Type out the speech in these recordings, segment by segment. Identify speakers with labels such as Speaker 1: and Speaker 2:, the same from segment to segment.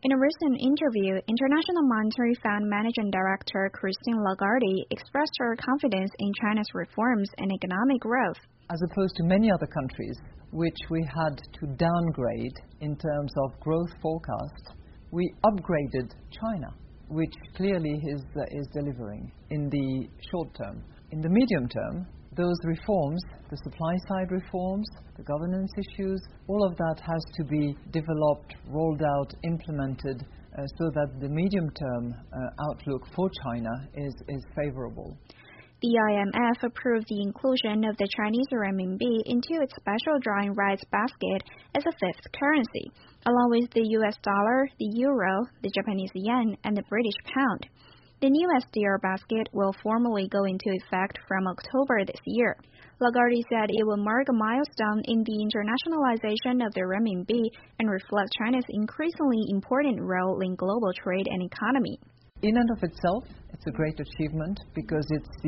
Speaker 1: In a recent interview, International Monetary Fund Managing Director Christine Lagarde expressed her confidence in China's reforms and economic growth.
Speaker 2: As opposed to many other countries, which we had to downgrade in terms of growth forecast, we upgraded China, which clearly is delivering in the short term. In the medium term, those reforms, the supply side reforms, the governance issues, all of that has to be developed, rolled out, implemented so that the medium-term outlook for China is favorable.
Speaker 1: The IMF approved the inclusion of the Chinese renminbi into its special drawing rights basket as a fifth currency, along with the US dollar, the euro, the Japanese yen, and the British pound. The new SDR basket will formally go into effect from October this year. Lagarde said it will mark a milestone in the internationalization of the renminbi and reflect China's increasingly important role in global trade and economy.
Speaker 2: In and of itself, it's a great achievement because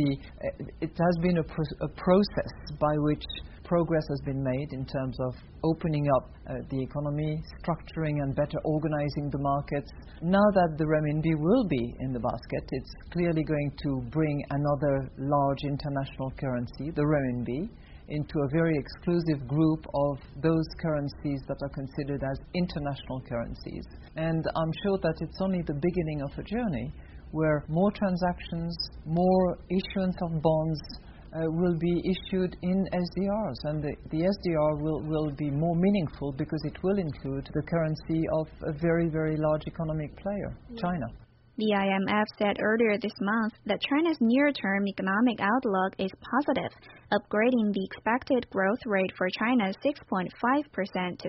Speaker 2: it has been a process by which progress has been made in terms of opening up the economy, structuring and better organizing the markets. Now that the renminbi will be in the basket, it's clearly going to bring another large international currency, the renminbi, into a very exclusive group of those currencies that are considered as international currencies. And I'm sure that it's only the beginning of a journey where more transactions, more issuance of bonds will be issued in SDRs, and the SDR will be more meaningful because it will include the currency of a very, very large economic player, China.
Speaker 1: The IMF said earlier this month that China's near-term economic outlook is positive, upgrading the expected growth rate for China 6.5% to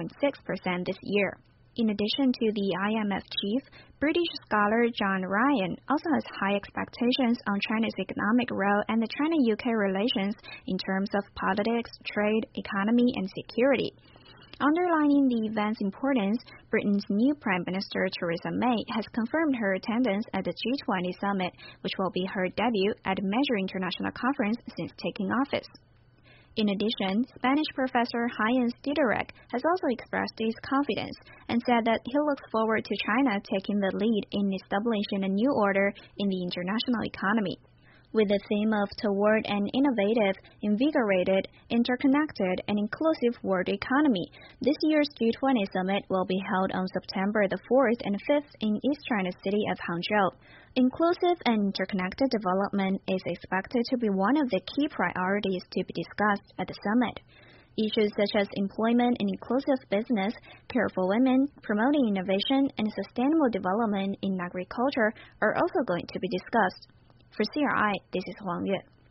Speaker 1: 6.6% this year. In addition to the IMF chief, British scholar John Ryan also has high expectations on China's economic role and the China-UK relations in terms of politics, trade, economy, and security. Underlining the event's importance, Britain's new Prime Minister Theresa May has confirmed her attendance at the G20 summit, which will be her debut at a major international conference since taking office. In addition, Spanish professor Heinz Dieterich has also expressed his confidence and said that he looks forward to China taking the lead in establishing a new order in the international economy. With the theme of toward an innovative, invigorated, interconnected, and inclusive world economy, this year's G20 summit will be held on September the 4th and 5th in East China's city of Hangzhou. Inclusive and interconnected development is expected to be one of the key priorities to be discussed at the summit. Issues such as employment and inclusive business, care for women, promoting innovation, and sustainable development in agriculture are also going to be discussed. For CRI, this is Huang Yue.